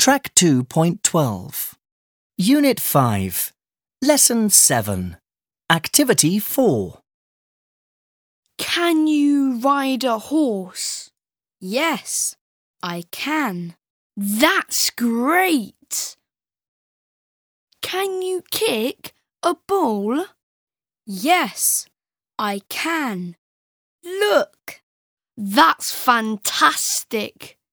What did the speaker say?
Track 2.12. Unit 5. Lesson 7. Activity 4. Can you ride a horse? Yes, I can. That's great! Can you kick a ball? Yes, I can. Look, that's fantastic!